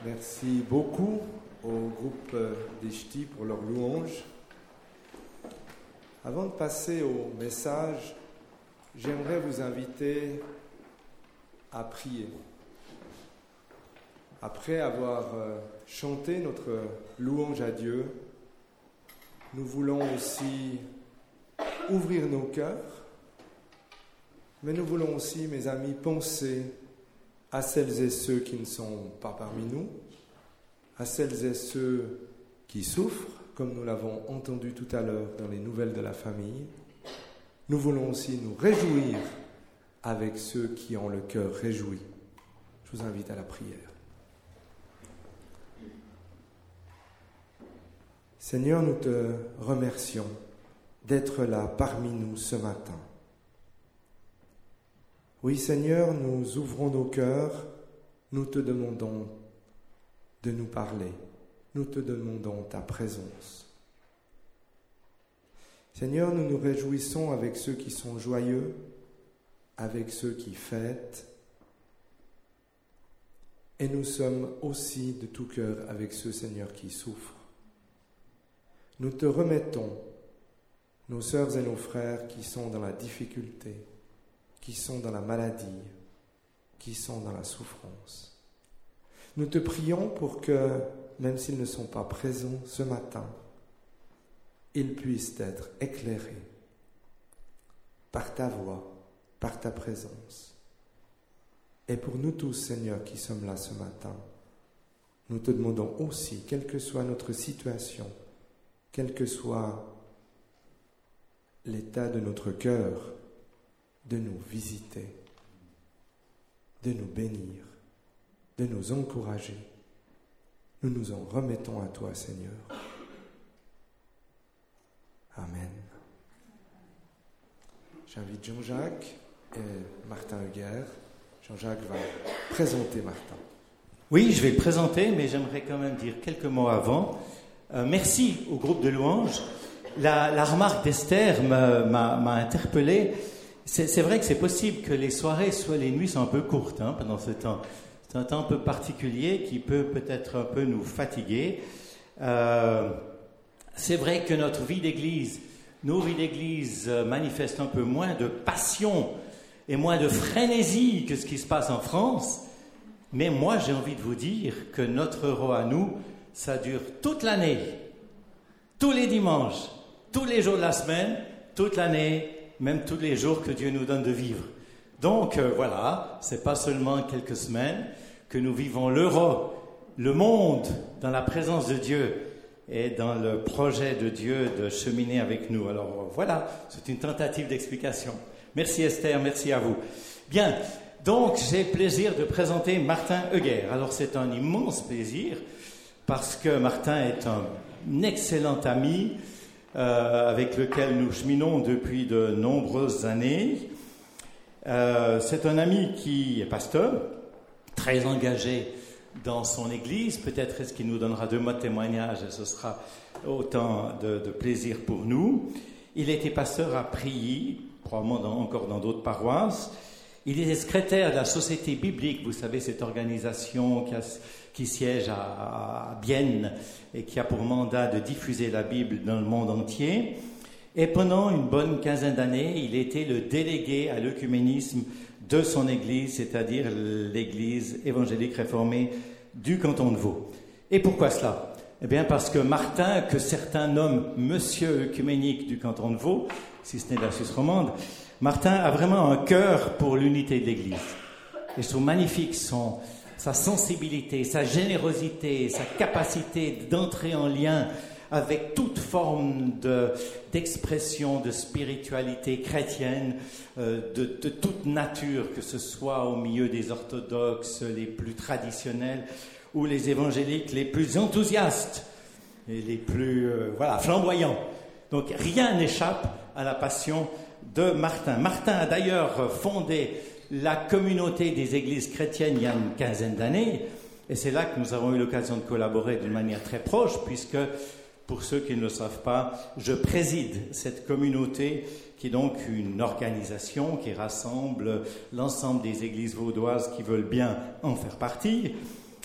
Merci beaucoup au groupe des Ch'tis pour leur louange. Avant de passer au message, j'aimerais vous inviter à prier. Après avoir chanté notre louange à Dieu, nous voulons aussi ouvrir nos cœurs, mais nous voulons aussi, mes amis, penser à celles et ceux qui ne sont pas parmi nous, à celles et ceux qui souffrent, comme nous l'avons entendu tout à l'heure dans les nouvelles de la famille. Nous voulons aussi nous réjouir avec ceux qui ont le cœur réjoui. Je vous invite à la prière. Seigneur, nous te remercions d'être là parmi nous ce matin. Oui, Seigneur, nous ouvrons nos cœurs, nous te demandons de nous parler, nous te demandons ta présence. Seigneur, nous nous réjouissons avec ceux qui sont joyeux, avec ceux qui fêtent, et nous sommes aussi de tout cœur avec ceux, Seigneur, qui souffrent. Nous te remettons nos sœurs et nos frères qui sont dans la difficulté, qui sont dans la maladie, qui sont dans la souffrance. Nous te prions pour que, même s'ils ne sont pas présents ce matin, ils puissent être éclairés par ta voix, par ta présence. Et pour nous tous, Seigneur, qui sommes là ce matin, nous te demandons aussi, quelle que soit notre situation, quel que soit l'état de notre cœur, de nous visiter, de nous bénir, de nous encourager. Nous nous en remettons à toi, Seigneur. Amen. J'invite Jean-Jacques et Martin Huguer. Jean-Jacques va présenter Martin. Oui, je vais le présenter, mais j'aimerais quand même dire quelques mots avant. Merci au groupe de louanges. La remarque d'Esther m'a interpellé. C'est vrai que c'est possible que les soirées, soit les nuits, sont un peu courtes pendant ce temps. C'est un temps un peu particulier qui peut peut-être un peu nous fatiguer. C'est vrai que nos vies d'église manifestent un peu moins de passion et moins de frénésie que ce qui se passe en France. Mais moi, j'ai envie de vous dire que notre euro à nous, ça dure toute l'année, tous les dimanches, tous les jours de la semaine, toute l'année, même tous les jours que Dieu nous donne de vivre. Donc voilà, c'est pas seulement quelques semaines que nous vivons l'euro, le monde dans la présence de Dieu et dans le projet de Dieu de cheminer avec nous. Alors voilà, c'est une tentative d'explication. Merci Esther, merci à vous. Bien, donc j'ai le plaisir de présenter Martin Huguer. Alors c'est un immense plaisir parce que Martin est un excellent ami avec lequel nous cheminons depuis de nombreuses années. C'est un ami qui est pasteur, très engagé dans son église. Peut-être est-ce qu'il nous donnera 2 mots de témoignage et ce sera autant de plaisir pour nous. Il était pasteur à Prilly, probablement encore dans d'autres paroisses. Il est secrétaire de la Société biblique, vous savez, cette organisation qui siège à Bienne et qui a pour mandat de diffuser la Bible dans le monde entier. Et pendant une bonne quinzaine d'années, il était le délégué à l'œcuménisme de son église, c'est-à-dire l'église évangélique réformée du canton de Vaud. Et pourquoi cela ? Eh bien parce que Martin, que certains nomment Monsieur œcuménique du canton de Vaud, si ce n'est de la Suisse romande, Martin a vraiment un cœur pour l'unité de l'Église. Et je trouve magnifique sa sensibilité, sa générosité, sa capacité d'entrer en lien avec toute forme d'expression, de spiritualité chrétienne, de toute nature, que ce soit au milieu des orthodoxes les plus traditionnels ou les évangéliques les plus enthousiastes et les plus flamboyants. Donc rien n'échappe à la passion de Martin. Martin a d'ailleurs fondé la communauté des églises chrétiennes il y a une quinzaine d'années, et c'est là que nous avons eu l'occasion de collaborer d'une manière très proche, puisque, pour ceux qui ne le savent pas, je préside cette communauté qui est donc une organisation qui rassemble l'ensemble des églises vaudoises qui veulent bien en faire partie.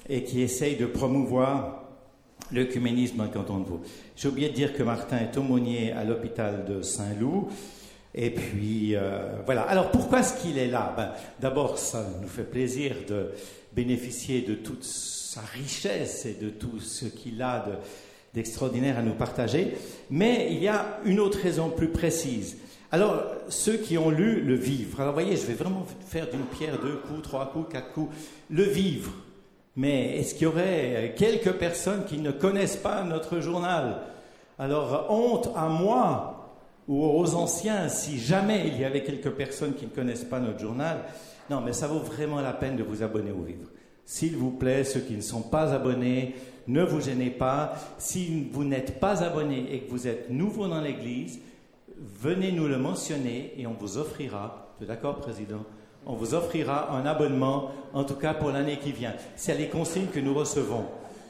et qui essaye de promouvoir l'œcuménisme dans le canton de Vaud. J'ai oublié de dire que Martin est aumônier à l'hôpital de Saint-Loup. Et puis, voilà. Alors, pourquoi est-ce qu'il est là? D'abord, ça nous fait plaisir de bénéficier de toute sa richesse et de tout ce qu'il a d'extraordinaire à nous partager. Mais il y a une autre raison plus précise. Alors, ceux qui ont lu Le Vivre, alors vous voyez, je vais vraiment faire d'une pierre 2 coups, 3 coups, 4 coups. Le Vivre. Mais est-ce qu'il y aurait quelques personnes qui ne connaissent pas notre journal? Alors, honte à moi ou aux anciens, si jamais il y avait quelques personnes qui ne connaissent pas notre journal. Non, mais ça vaut vraiment la peine de vous abonner au Vivre. S'il vous plaît, ceux qui ne sont pas abonnés, ne vous gênez pas. Si vous n'êtes pas abonné et que vous êtes nouveau dans l'Église, venez nous le mentionner et on vous offrira, tu es d'accord, Président? On vous offrira un abonnement, en tout cas pour l'année qui vient. C'est les consignes que nous recevons.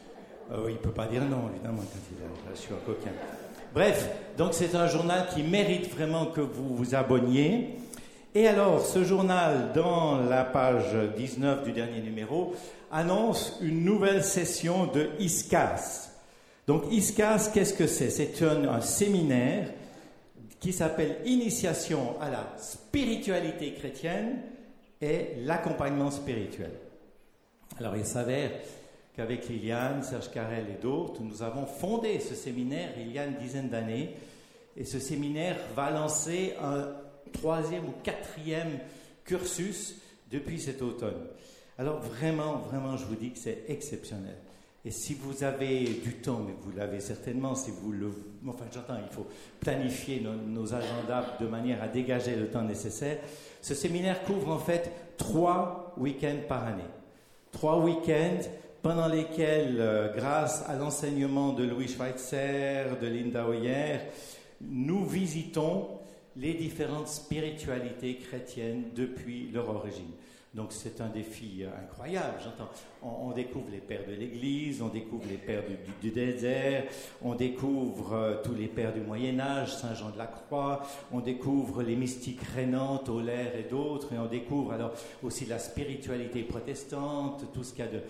Il ne peut pas dire non, évidemment, quand il est là, je suis un coquin. Bref, donc c'est un journal qui mérite vraiment que vous vous abonniez. Et alors, ce journal, dans la page 19 du dernier numéro, annonce une nouvelle session de ISCAS. Donc ISCAS, qu'est-ce que c'est? C'est un séminaire qui s'appelle Initiation à la spiritualité chrétienne et l'accompagnement spirituel. Alors il s'avère qu'avec Liliane, Serge Carrel et d'autres, nous avons fondé ce séminaire il y a une dizaine d'années, et ce séminaire va lancer un 3e ou 4e cursus depuis cet automne. Alors vraiment, je vous dis que c'est exceptionnel. Et si vous avez du temps, mais vous l'avez certainement, si vous le... Enfin, j'entends, il faut planifier nos agendas de manière à dégager le temps nécessaire. Ce séminaire couvre en fait 3 week-ends par année. 3 week-ends pendant lesquels, grâce à l'enseignement de Louis Schweitzer, de Linda Hoyer, nous visitons les différentes spiritualités chrétiennes depuis leur origine. Donc c'est un défi incroyable, j'entends. On découvre les pères de l'Église, on découvre les pères du désert, on découvre tous les pères du Moyen-Âge, Saint Jean de la Croix, on découvre les mystiques rénantes, Euler et d'autres, et on découvre alors aussi la spiritualité protestante, tout ce qu'il y a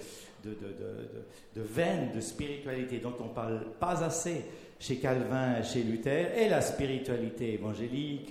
de veines de spiritualité dont on ne parle pas assez chez Calvin, chez Luther, et la spiritualité évangélique,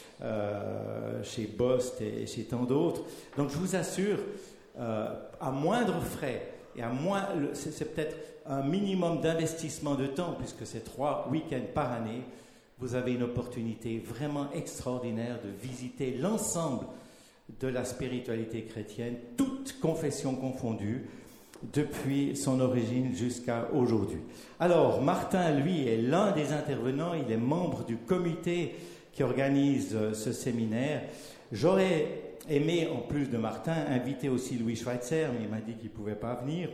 chez Bost et chez tant d'autres. Donc je vous assure, à moindre frais, et c'est peut-être un minimum d'investissement de temps, puisque c'est 3 week-ends par année, vous avez une opportunité vraiment extraordinaire de visiter l'ensemble de la spiritualité chrétienne, toutes confessions confondues, depuis son origine jusqu'à aujourd'hui. Alors, Martin, lui, est l'un des intervenants, il est membre du comité qui organise ce séminaire. J'aurais aimé, en plus de Martin, inviter aussi Louis Schweitzer, mais il m'a dit qu'il ne pouvait pas venir.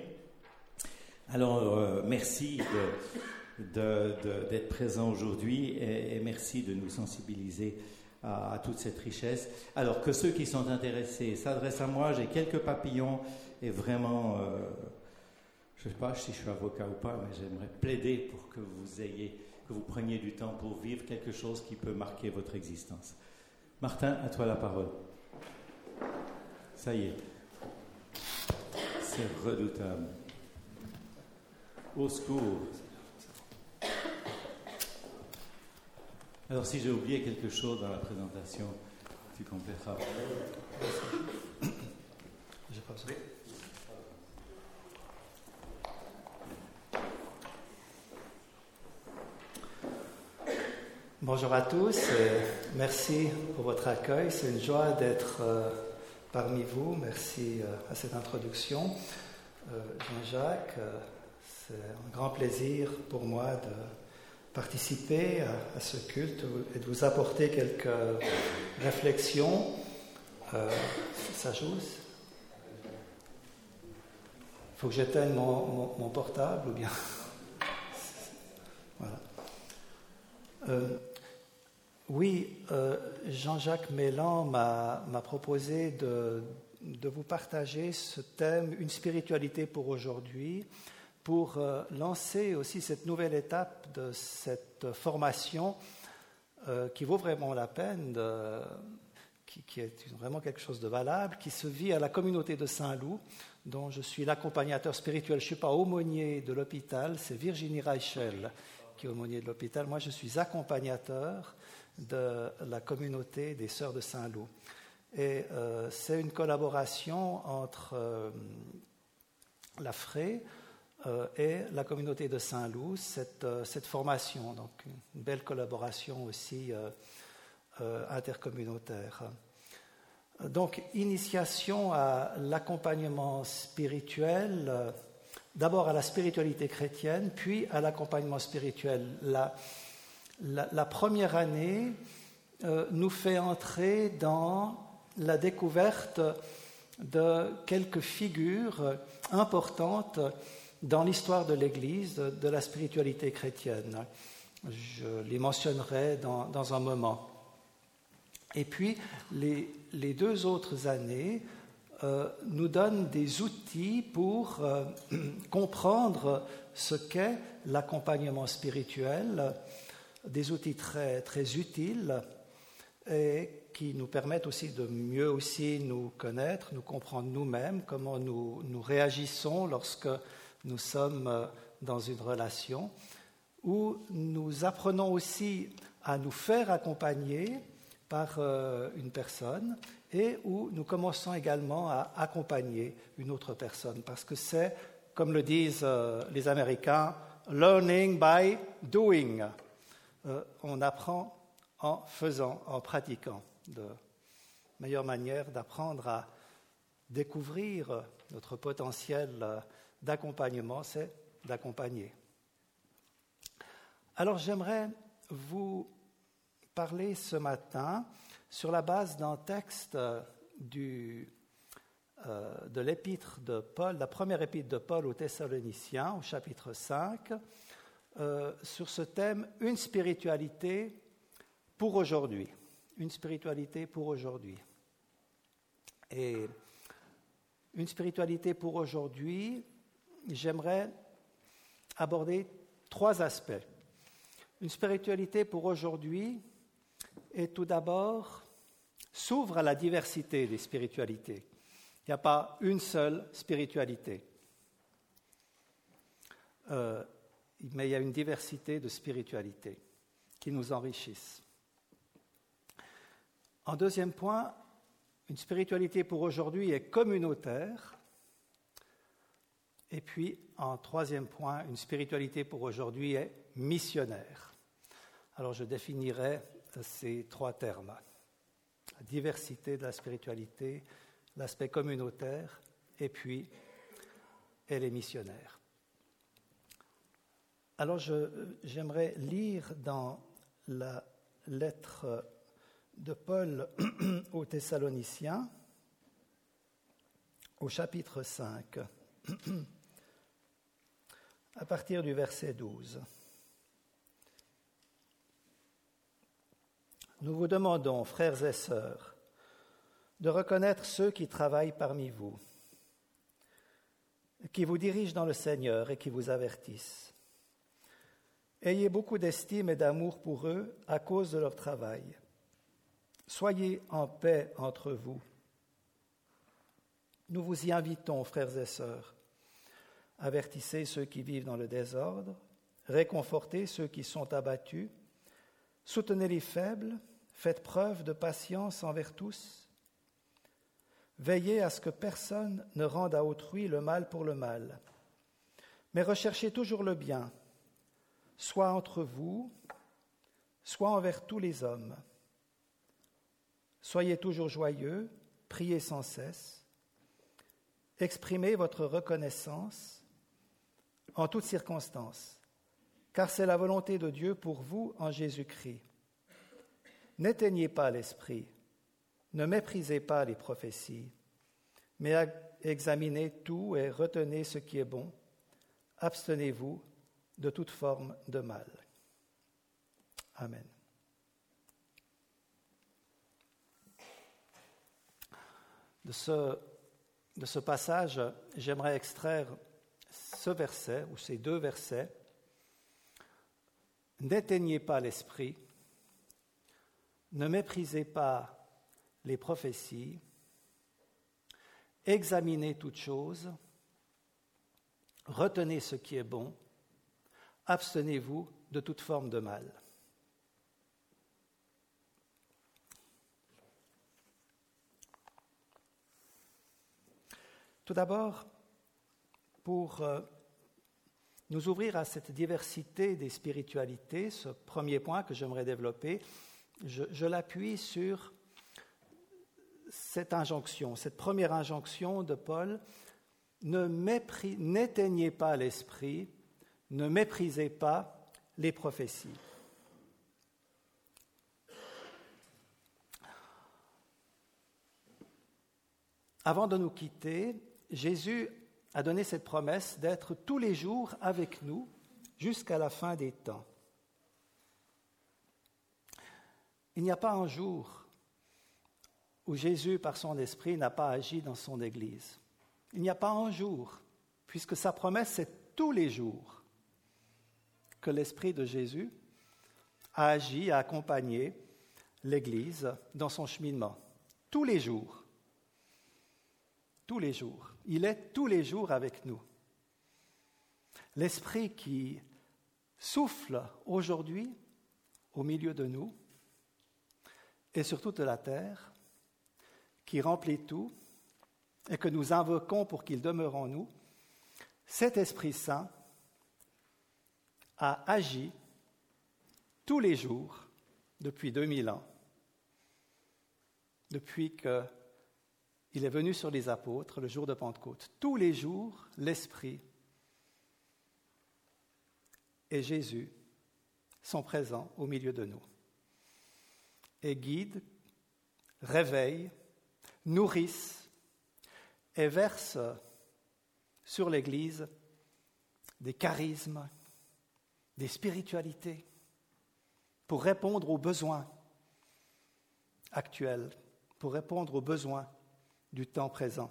Alors, merci d'être présent aujourd'hui et merci de nous sensibiliser à toute cette richesse. Alors que ceux qui sont intéressés s'adressent à moi, j'ai quelques papillons et vraiment, je ne sais pas si je suis avocat ou pas, mais j'aimerais plaider pour que vous preniez du temps pour vivre quelque chose qui peut marquer votre existence. Martin, à toi la parole. Ça y est. C'est redoutable. Au secours. Alors, si j'ai oublié quelque chose dans la présentation, tu compléteras. J'ai pas besoin. Bonjour à tous, merci pour votre accueil. C'est une joie d'être parmi vous. Merci à cette introduction. Jean-Jacques, c'est un grand plaisir pour moi de participer à ce culte et de vous apporter quelques réflexions. Ça joue? Il faut que j'éteigne mon portable ou bien... Voilà. Oui, Jean-Jacques Mélan m'a proposé de vous partager ce thème, une spiritualité pour aujourd'hui, pour lancer aussi cette nouvelle étape de cette formation qui vaut vraiment la peine, qui est vraiment quelque chose de valable, qui se vit à la communauté de Saint-Loup, dont je suis l'accompagnateur spirituel. Je ne suis pas aumônier de l'hôpital, c'est Virginie Reichel qui est aumônier de l'hôpital. Moi, je suis accompagnateur de la communauté des Sœurs de Saint-Loup. Et c'est une collaboration entre la FRE et la communauté de Saint-Loup, cette formation. Donc, une belle collaboration aussi intercommunautaire. Donc, initiation à l'accompagnement spirituel, d'abord à la spiritualité chrétienne, puis à l'accompagnement spirituel. La première année nous fait entrer dans la découverte de quelques figures importantes dans l'histoire de l'Église, de la spiritualité chrétienne. Je les mentionnerai dans un moment. Et puis, les 2 autres années nous donnent des outils pour comprendre ce qu'est l'accompagnement spirituel, des outils très, très utiles et qui nous permettent aussi de mieux aussi nous connaître, nous comprendre nous-mêmes, comment nous réagissons lorsque nous sommes dans une relation, où nous apprenons aussi à nous faire accompagner par une personne et où nous commençons également à accompagner une autre personne, parce que c'est, comme le disent les Américains, « learning by doing ». On apprend en faisant, en pratiquant. De meilleure manière d'apprendre à découvrir notre potentiel d'accompagnement, c'est d'accompagner. Alors j'aimerais vous parler ce matin sur la base d'un texte de l'épître de Paul, la première épître de Paul aux Thessaloniciens, au chapitre 5, sur ce thème « Une spiritualité pour aujourd'hui ». Une spiritualité pour aujourd'hui. Et une spiritualité pour aujourd'hui, j'aimerais aborder 3 aspects. Une spiritualité pour aujourd'hui est tout d'abord s'ouvre à la diversité des spiritualités. Il n'y a pas une seule spiritualité. Mais il y a une diversité de spiritualités qui nous enrichissent. En deuxième point, une spiritualité pour aujourd'hui est communautaire. Et puis, en troisième point, une spiritualité pour aujourd'hui est missionnaire. Alors, je définirai ces 3 termes. La diversité de la spiritualité, l'aspect communautaire, et puis, elle est missionnaire. Alors, j'aimerais lire dans la lettre de Paul aux Thessaloniciens, au chapitre 5, à partir du verset 12. Nous vous demandons, frères et sœurs, de reconnaître ceux qui travaillent parmi vous, qui vous dirigent dans le Seigneur et qui vous avertissent. Ayez beaucoup d'estime et d'amour pour eux à cause de leur travail. Soyez en paix entre vous. Nous vous y invitons, frères et sœurs. Avertissez ceux qui vivent dans le désordre, réconfortez ceux qui sont abattus, soutenez les faibles, faites preuve de patience envers tous. Veillez à ce que personne ne rende à autrui le mal pour le mal, mais recherchez toujours le bien, soit entre vous, soit envers tous les hommes. Soyez toujours joyeux, priez sans cesse, exprimez votre reconnaissance en toutes circonstances, car c'est la volonté de Dieu pour vous en Jésus-Christ. N'éteignez pas l'esprit, ne méprisez pas les prophéties, mais examinez tout et retenez ce qui est bon. Abstenez-vous de toute forme de mal. Amen. De ce passage, j'aimerais extraire ce verset, ou ces 2 versets. N'éteignez pas l'esprit, ne méprisez pas les prophéties, examinez toutes choses, retenez ce qui est bon, abstenez-vous de toute forme de mal. Tout d'abord, pour nous ouvrir à cette diversité des spiritualités, ce premier point que j'aimerais développer, je l'appuie sur cette injonction, cette première injonction de Paul, n'éteignez pas l'esprit, ne méprisez pas les prophéties. Avant de nous quitter, Jésus a donné cette promesse d'être tous les jours avec nous jusqu'à la fin des temps. Il n'y a pas un jour où Jésus, par son esprit, n'a pas agi dans son Église. Il n'y a pas un jour, puisque sa promesse, c'est tous les jours que l'Esprit de Jésus a agi, a accompagné l'Église dans son cheminement. Tous les jours. Tous les jours. Il est tous les jours avec nous. L'Esprit qui souffle aujourd'hui au milieu de nous et sur toute la terre, qui remplit tout et que nous invoquons pour qu'il demeure en nous, cet Esprit Saint a agi tous les jours depuis 2000 ans, depuis qu'il est venu sur les apôtres le jour de Pentecôte. Tous les jours, l'Esprit et Jésus sont présents au milieu de nous et guident, réveillent, nourrissent et versent sur l'Église des charismes, des spiritualités pour répondre aux besoins actuels, pour répondre aux besoins du temps présent.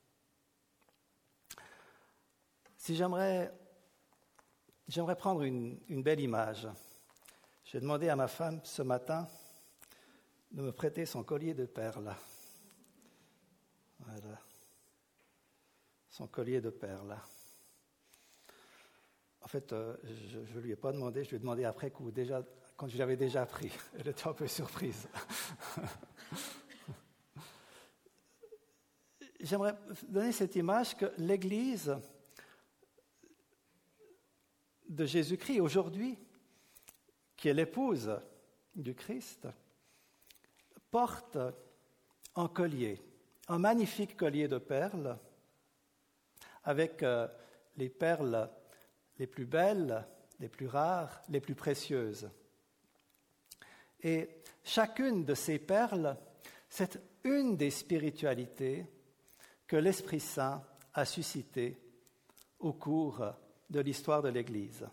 Si j'aimerais prendre une belle image, j'ai demandé à ma femme ce matin de me prêter son collier de perles. Voilà. Son collier de perles. En fait, je ne lui ai pas demandé, je lui ai demandé après coup, déjà, quand je l'avais déjà pris. Elle était un peu surprise. J'aimerais donner cette image que l'Église de Jésus-Christ aujourd'hui, qui est l'épouse du Christ, porte un collier, un magnifique collier de perles, avec les perles les plus belles, les plus rares, les plus précieuses. Et chacune de ces perles, c'est une des spiritualités que l'Esprit Saint a suscitées au cours de l'histoire de l'Église.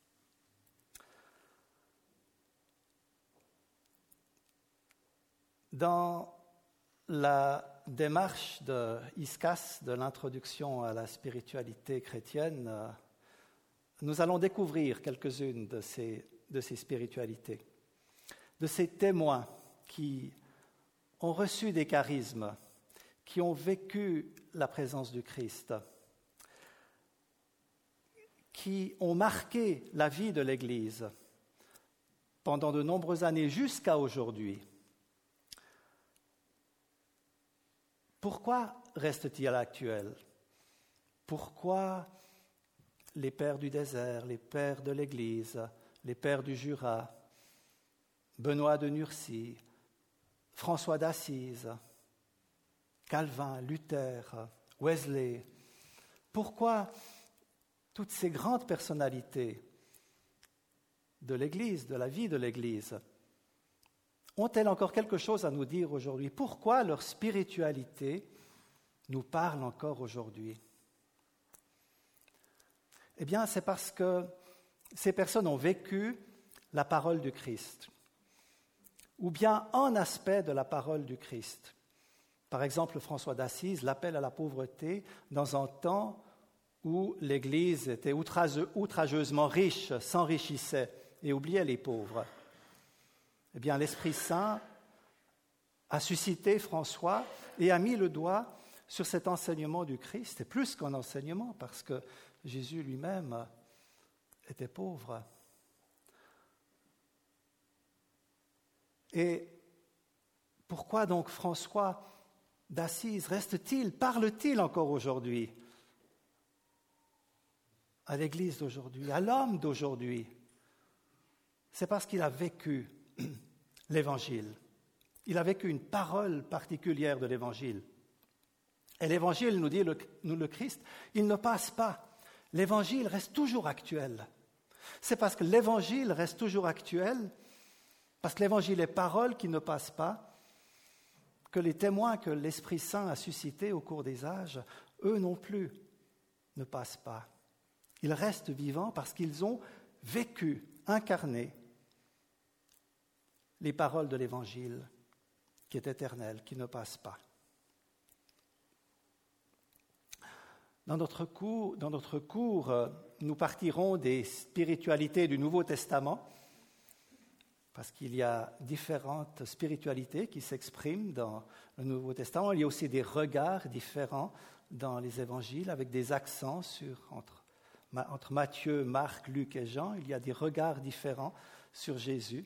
Dans la démarche de ISCAS, de l'introduction à la spiritualité chrétienne, nous allons découvrir quelques-unes de ces spiritualités, de ces témoins qui ont reçu des charismes, qui ont vécu la présence du Christ, qui ont marqué la vie de l'Église pendant de nombreuses années jusqu'à aujourd'hui. Pourquoi reste-t-il actuel? Pourquoi les pères du désert, les pères de l'Église, les pères du Jura, Benoît de Nursie, François d'Assise, Calvin, Luther, Wesley, pourquoi toutes ces grandes personnalités de l'Église, de la vie de l'Église, ont-elles encore quelque chose à nous dire aujourd'hui? Pourquoi leur spiritualité nous parle encore aujourd'hui? Eh bien, c'est parce que ces personnes ont vécu la parole du Christ, ou bien un aspect de la parole du Christ. Par exemple, François d'Assise, l'appel à la pauvreté dans un temps où l'Église était outrageusement riche, s'enrichissait et oubliait les pauvres. Eh bien, l'Esprit Saint a suscité François et a mis le doigt sur cet enseignement du Christ, et plus qu'un enseignement, parce que Jésus lui-même était pauvre. Et pourquoi donc François d'Assise parle-t-il encore aujourd'hui à l'Église d'aujourd'hui, à l'homme d'aujourd'hui? C'est parce qu'il a vécu l'Évangile. Il a vécu une parole particulière de l'Évangile. Et l'Évangile, nous dit le Christ, il ne passe pas. L'Évangile reste toujours actuel. C'est parce que l'Évangile reste toujours actuel, parce que l'Évangile est parole qui ne passe pas, que les témoins que l'Esprit Saint a suscités au cours des âges, eux non plus, ne passent pas. Ils restent vivants parce qu'ils ont vécu, incarné les paroles de l'Évangile qui est éternel, qui ne passe pas. Dans notre cours, nous partirons des spiritualités du Nouveau Testament, parce qu'il y a différentes spiritualités qui s'expriment dans le Nouveau Testament. Il y a aussi des regards différents dans les évangiles, avec des accents entre Matthieu, Marc, Luc et Jean. Il y a des regards différents sur Jésus.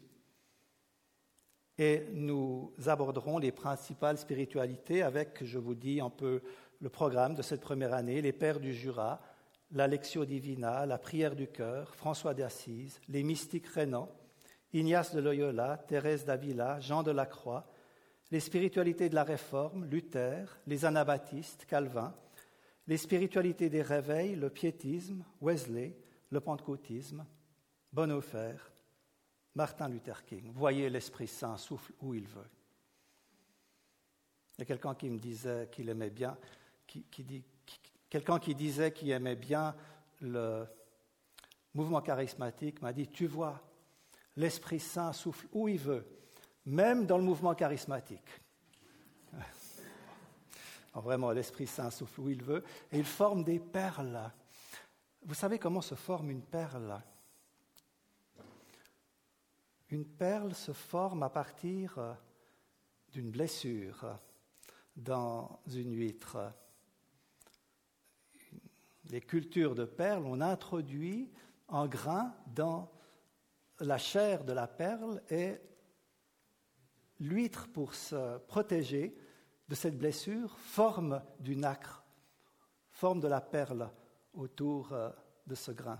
Et nous aborderons les principales spiritualités avec, je vous dis un peu le programme de cette première année, les Pères du Jura, la Lectio Divina, la prière du cœur, François d'Assise, les mystiques rénants, Ignace de Loyola, Thérèse d'Avila, Jean de la Croix, les spiritualités de la Réforme, Luther, les anabaptistes, Calvin, les spiritualités des réveils, le piétisme, Wesley, le pentecôtisme, Bonhoeffer, Martin Luther King. Voyez, l'Esprit Saint souffle où il veut. Il y a quelqu'un qui me disait qu'il aimait bien, quelqu'un qui disait qu'il aimait bien le mouvement charismatique m'a dit, tu vois, l'Esprit Saint souffle où il veut, même dans le mouvement charismatique. Vraiment, l'Esprit Saint souffle où il veut, et il forme des perles. Vous savez comment se forme une perle? Une perle se forme à partir d'une blessure dans une huître. Les cultures de perles, on introduit un grain dans la chair de la perle et l'huître, pour se protéger de cette blessure, forme du nacre, forme de la perle autour de ce grain.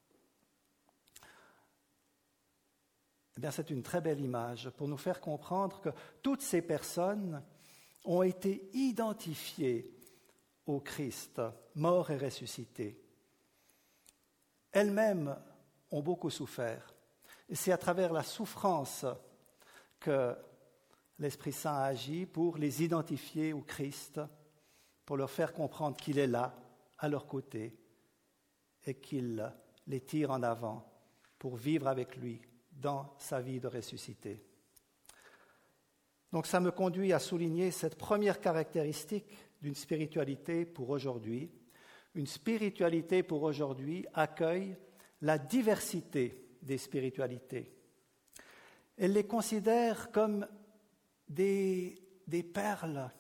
Eh bien, c'est une très belle image pour nous faire comprendre que toutes ces personnes ont été identifiées au Christ, mort et ressuscité. Elles-mêmes ont beaucoup souffert. Et c'est à travers la souffrance que l'Esprit Saint a agi pour les identifier au Christ, pour leur faire comprendre qu'il est là, à leur côté, et qu'il les tire en avant pour vivre avec lui dans sa vie de ressuscité. Donc ça me conduit à souligner cette première caractéristique d'une spiritualité pour aujourd'hui. Une spiritualité pour aujourd'hui accueille la diversité des spiritualités. Elle les considère comme des perles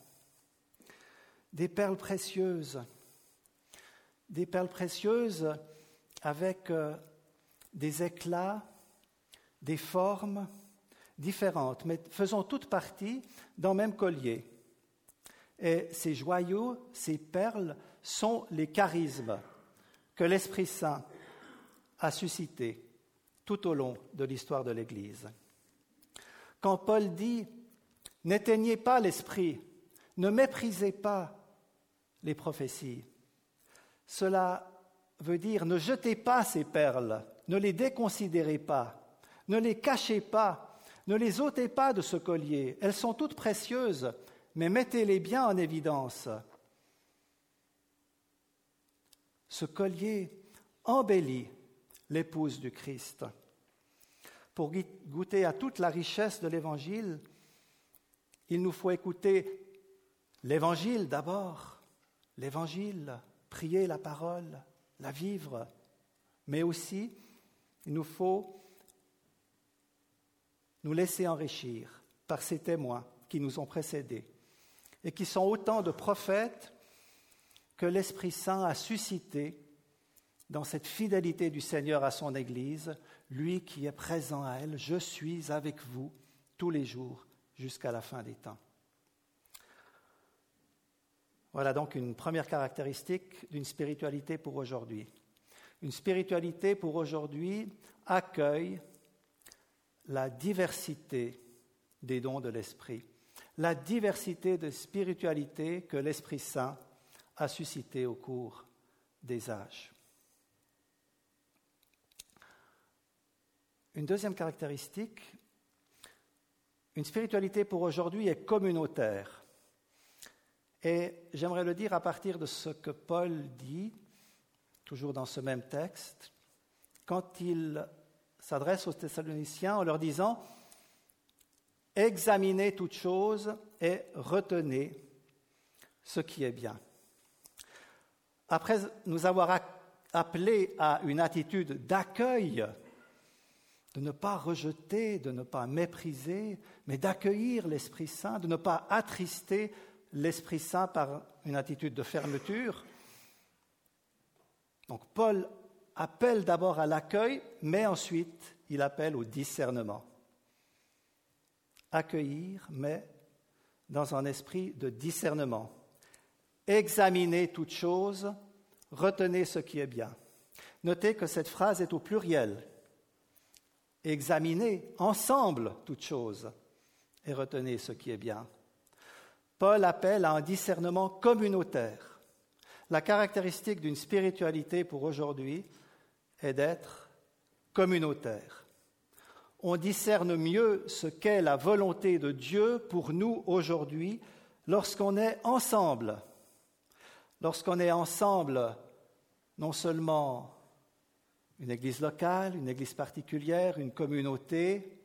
précieuses, avec des éclats, des formes différentes, mais faisant toutes partie d'un même collier. Et ces joyaux, ces perles, sont les charismes que l'Esprit Saint a suscités tout au long de l'histoire de l'Église. Quand Paul dit « N'éteignez pas l'esprit, ne méprisez pas les prophéties », cela veut dire « Ne jetez pas ces perles, ne les déconsidérez pas, ne les cachez pas, ne les ôtez pas de ce collier. Elles sont toutes précieuses, mais mettez-les bien en évidence. » Ce collier embellit l'épouse du Christ. Pour goûter à toute la richesse de l'Évangile, il nous faut écouter l'Évangile d'abord, l'Évangile, prier la parole, la vivre, mais aussi il nous faut nous laisser enrichir par ces témoins qui nous ont précédés et qui sont autant de prophètes que l'Esprit Saint a suscités dans cette fidélité du Seigneur à son Église, lui qui est présent à elle. Je suis avec vous tous les jours jusqu'à la fin des temps. Voilà donc une première caractéristique d'une spiritualité pour aujourd'hui. Une spiritualité pour aujourd'hui accueille la diversité des dons de l'Esprit, la diversité de spiritualité que l'Esprit Saint a suscité au cours des âges. Une deuxième caractéristique, une spiritualité pour aujourd'hui est communautaire. Et j'aimerais le dire à partir de ce que Paul dit, toujours dans ce même texte, quand il s'adresse aux Thessaloniciens en leur disant « Examinez toutes choses et retenez ce qui est bien ». Après nous avoir appelés à une attitude d'accueil, de ne pas rejeter, de ne pas mépriser, mais d'accueillir l'Esprit Saint, de ne pas attrister l'Esprit Saint par une attitude de fermeture. Donc Paul appelle d'abord à l'accueil, mais ensuite il appelle au discernement. Accueillir, mais dans un esprit de discernement. Examinez toutes choses, retenez ce qui est bien. Notez que cette phrase est au pluriel. Examinez ensemble toutes choses et retenez ce qui est bien. Paul appelle à un discernement communautaire. La caractéristique d'une spiritualité pour aujourd'hui est d'être communautaire. On discerne mieux ce qu'est la volonté de Dieu pour nous aujourd'hui lorsqu'on est ensemble. Lorsqu'on est ensemble, non seulement une église locale, une église particulière, une communauté,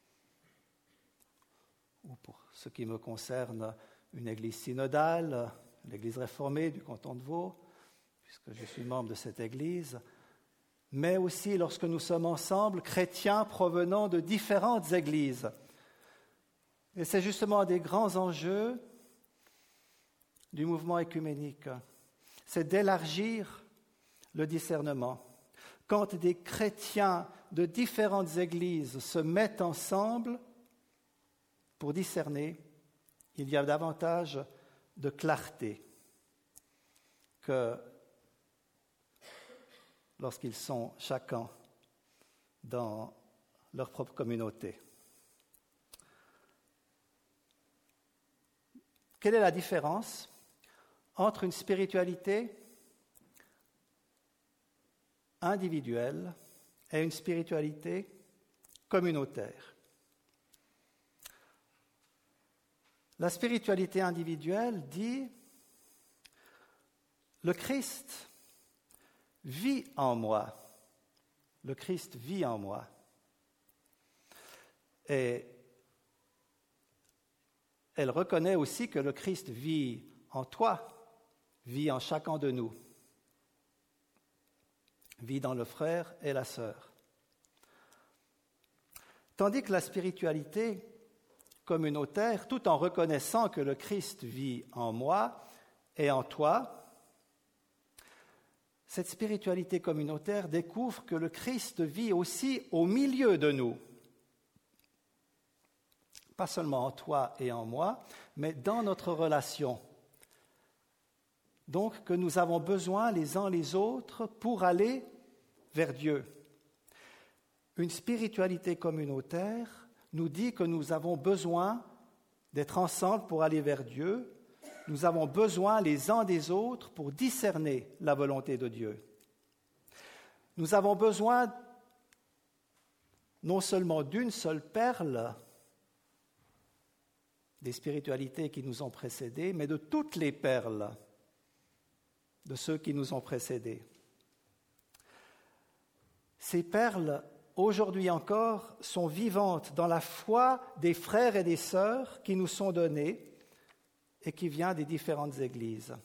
ou pour ce qui me concerne, une église synodale, l'église réformée du canton de Vaud, puisque je suis membre de cette église, mais aussi lorsque nous sommes ensemble, chrétiens provenant de différentes églises. Et c'est justement un des grands enjeux du mouvement œcuménique, c'est d'élargir le discernement. Quand des chrétiens de différentes églises se mettent ensemble pour discerner, il y a davantage de clarté que lorsqu'ils sont chacun dans leur propre communauté. Quelle est la différence entre une spiritualité individuelle et une spiritualité communautaire? La spiritualité individuelle dit « Le Christ vit en moi. Le Christ vit en moi. » Et elle reconnaît aussi que le Christ vit en toi, vit en chacun de nous, vit dans le frère et la sœur. Tandis que la spiritualité communautaire, tout en reconnaissant que le Christ vit en moi et en toi, cette spiritualité communautaire découvre que le Christ vit aussi au milieu de nous. Pas seulement en toi et en moi, mais dans notre relation. Donc que nous avons besoin les uns les autres pour aller vers Dieu. Une spiritualité communautaire nous dit que nous avons besoin d'être ensemble pour aller vers Dieu. Nous avons besoin les uns des autres pour discerner la volonté de Dieu. Nous avons besoin non seulement d'une seule perle des spiritualités qui nous ont précédés, mais de toutes les perles de ceux qui nous ont précédés. Ces perles, aujourd'hui encore, sont vivantes dans la foi des frères et des sœurs qui nous sont données et qui viennent des différentes églises.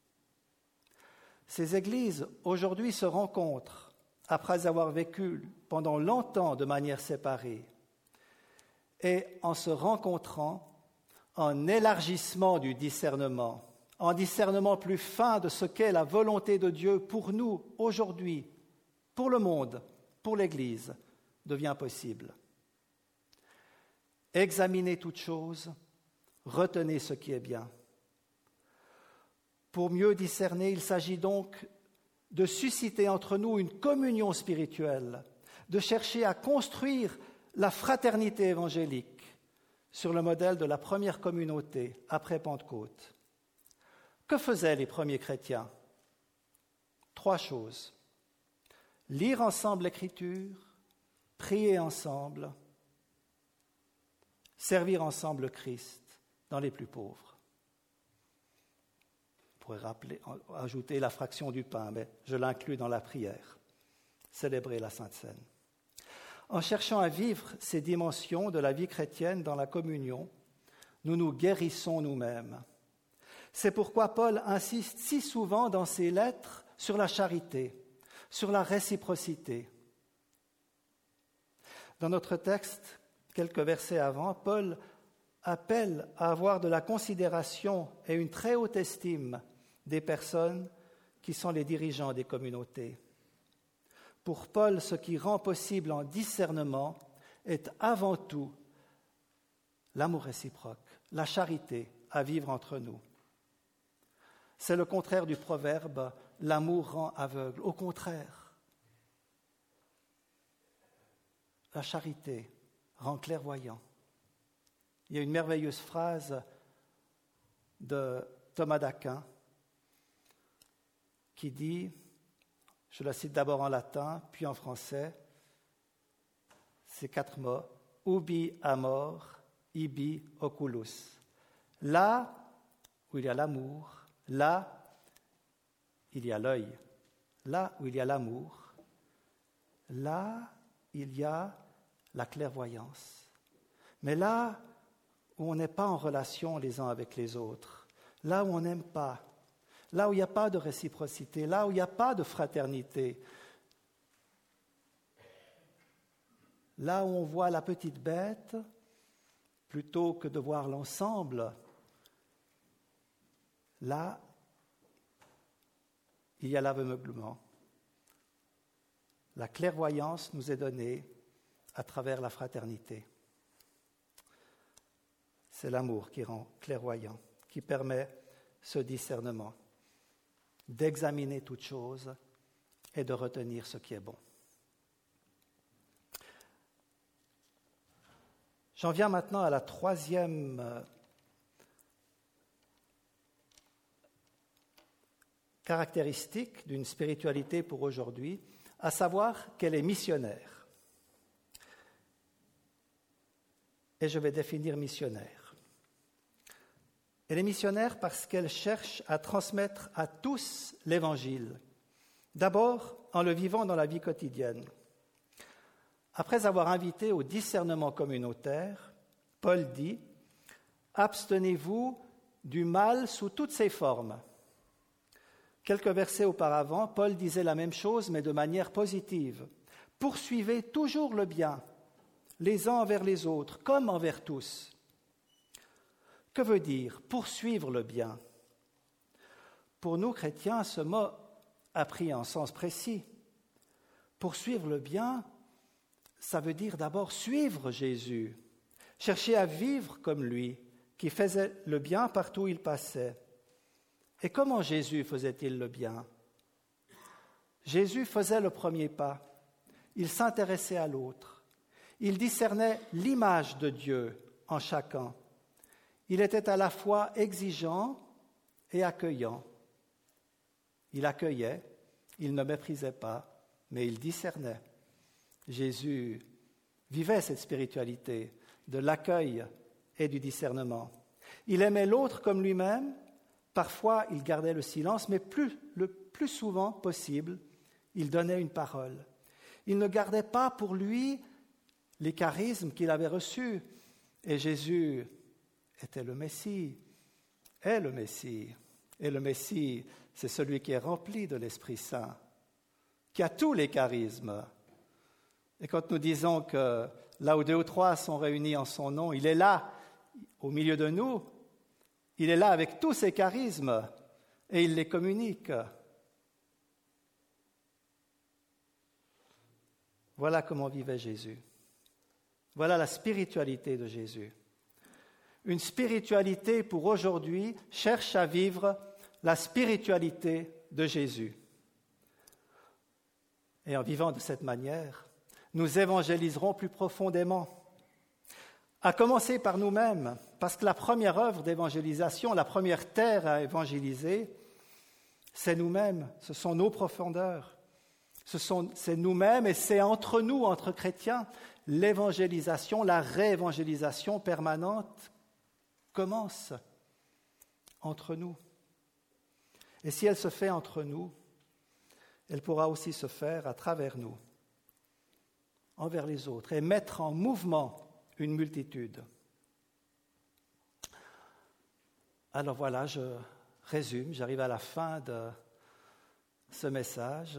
Ces églises, aujourd'hui, se rencontrent après avoir vécu pendant longtemps de manière séparée. Et en se rencontrant, en élargissement du discernement, en discernement plus fin de ce qu'est la volonté de Dieu pour nous aujourd'hui, pour le monde, pour l'Église, devient possible. Examinez toutes choses, retenez ce qui est bien. Pour mieux discerner, il s'agit donc de susciter entre nous une communion spirituelle, de chercher à construire la fraternité évangélique sur le modèle de la première communauté après Pentecôte. Que faisaient les premiers chrétiens? 3 choses. Lire ensemble l'Écriture, prier ensemble, servir ensemble le Christ dans les plus pauvres. On pourrait ajouter la fraction du pain, mais je l'inclus dans la prière. Célébrer la Sainte Seine. En cherchant à vivre ces dimensions de la vie chrétienne dans la communion, nous nous guérissons nous-mêmes. C'est pourquoi Paul insiste si souvent dans ses lettres sur la charité, sur la réciprocité. Dans notre texte, quelques versets avant, Paul appelle à avoir de la considération et une très haute estime des personnes qui sont les dirigeants des communautés. Pour Paul, ce qui rend possible en discernement est avant tout l'amour réciproque, la charité à vivre entre nous. C'est le contraire du proverbe « l'amour rend aveugle ». Au contraire, la charité rend clairvoyant. Il y a une merveilleuse phrase de Thomas d'Aquin qui dit, je la cite d'abord en latin, puis en français, ces 4 mots, « ubi amor, ibi oculus ». Là où il y a l'amour, là, il y a l'œil. Là où il y a l'amour, là, il y a la clairvoyance. Mais là où on n'est pas en relation les uns avec les autres, là où on n'aime pas, là où il n'y a pas de réciprocité, là où il n'y a pas de fraternité, là où on voit la petite bête, plutôt que de voir l'ensemble, là, il y a l'aveuglement. La clairvoyance nous est donnée à travers la fraternité. C'est l'amour qui rend clairvoyant, qui permet ce discernement, d'examiner toutes choses et de retenir ce qui est bon. J'en viens maintenant à la 3e caractéristique d'une spiritualité pour aujourd'hui, à savoir qu'elle est missionnaire. Et je vais définir missionnaire. Elle est missionnaire parce qu'elle cherche à transmettre à tous l'Évangile, d'abord en le vivant dans la vie quotidienne. Après avoir invité au discernement communautaire, Paul dit « Abstenez-vous du mal sous toutes ses formes ». Quelques versets auparavant, Paul disait la même chose, mais de manière positive. « Poursuivez toujours le bien, les uns envers les autres, comme envers tous ». Que veut dire poursuivre le bien? Pour nous, chrétiens, ce mot a pris un sens précis. Poursuivre le bien, ça veut dire d'abord suivre Jésus, chercher à vivre comme lui, qui faisait le bien partout où il passait. Et comment Jésus faisait-il le bien? Jésus faisait le premier pas. Il s'intéressait à l'autre. Il discernait l'image de Dieu en chacun. Il était à la fois exigeant et accueillant. Il accueillait, il ne méprisait pas, mais il discernait. Jésus vivait cette spiritualité de l'accueil et du discernement. Il aimait l'autre comme lui-même. Parfois, il gardait le silence, mais le plus souvent possible, il donnait une parole. Il ne gardait pas pour lui les charismes qu'il avait reçus. Et Jésus était le Messie, est le Messie. Et le Messie, c'est celui qui est rempli de l'Esprit Saint, qui a tous les charismes. Et quand nous disons que là où 2 ou 3 sont réunis en son nom, il est là, au milieu de nous, il est là avec tous ses charismes et il les communique. Voilà comment vivait Jésus. Voilà la spiritualité de Jésus. Une spiritualité pour aujourd'hui cherche à vivre la spiritualité de Jésus. Et en vivant de cette manière, nous évangéliserons plus profondément. À commencer par nous-mêmes, parce que la première œuvre d'évangélisation, la première terre à évangéliser, c'est nous-mêmes, ce sont nos profondeurs. C'est nous-mêmes et c'est entre nous, entre chrétiens, l'évangélisation, la réévangélisation permanente commence entre nous. Et si elle se fait entre nous, elle pourra aussi se faire à travers nous, envers les autres, et mettre en mouvement une multitude. Alors voilà, je résume, j'arrive à la fin de ce message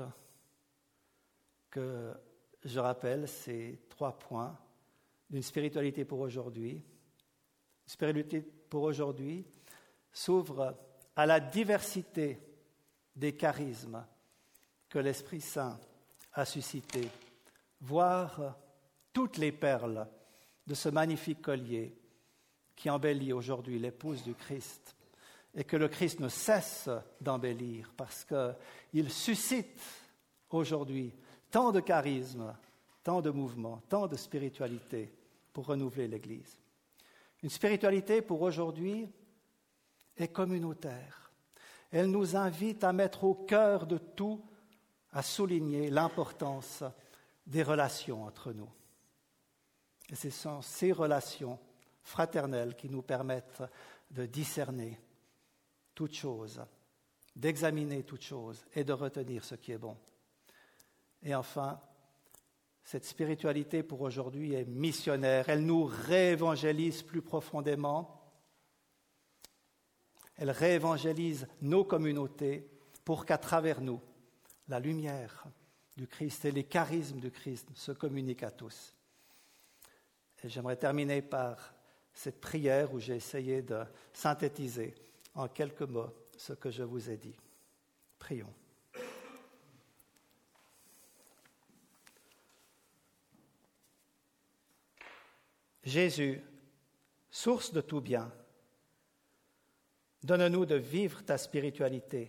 que je rappelle ces 3 points d'une spiritualité pour aujourd'hui. Une spiritualité pour aujourd'hui s'ouvre à la diversité des charismes que l'Esprit Saint a suscités, voire toutes les perles de ce magnifique collier qui embellit aujourd'hui l'épouse du Christ et que le Christ ne cesse d'embellir parce qu'il suscite aujourd'hui tant de charisme, tant de mouvement, tant de spiritualité pour renouveler l'Église. Une spiritualité pour aujourd'hui est communautaire. Elle nous invite à mettre au cœur de tout, à souligner l'importance des relations entre nous. Et ce sont ces relations fraternelles qui nous permettent de discerner toutes choses, d'examiner toutes choses et de retenir ce qui est bon. Et enfin, cette spiritualité pour aujourd'hui est missionnaire. Elle nous réévangélise plus profondément. Elle réévangélise nos communautés pour qu'à travers nous, la lumière du Christ et les charismes du Christ se communiquent à tous. Et j'aimerais terminer par cette prière où j'ai essayé de synthétiser en quelques mots ce que je vous ai dit. Prions. Jésus, source de tout bien, donne-nous de vivre ta spiritualité,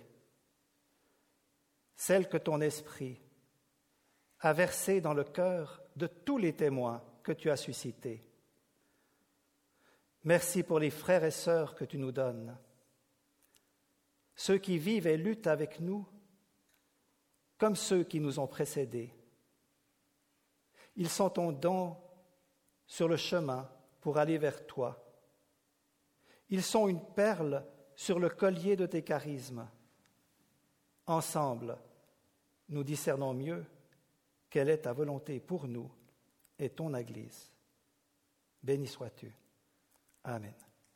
celle que ton esprit a versée dans le cœur de tous les témoins que tu as suscités. Merci pour les frères et sœurs que tu nous donnes, ceux qui vivent et luttent avec nous, comme ceux qui nous ont précédés. Ils sont ton don sur le chemin pour aller vers toi. Ils sont une perle sur le collier de tes charismes. Ensemble, nous discernons mieux quelle est ta volonté pour nous et ton Église. Béni sois-tu. Amen.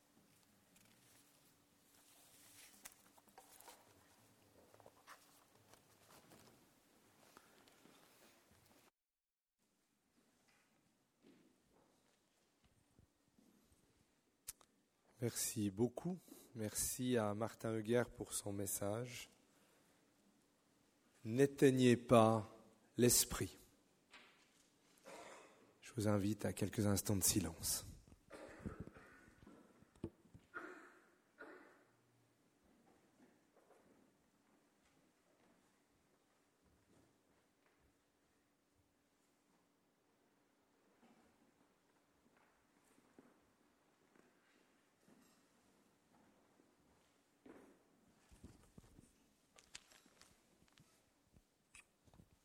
Merci beaucoup. Merci à Martin Huguer pour son message. N'éteignez pas l'esprit. Je vous invite à quelques instants de silence.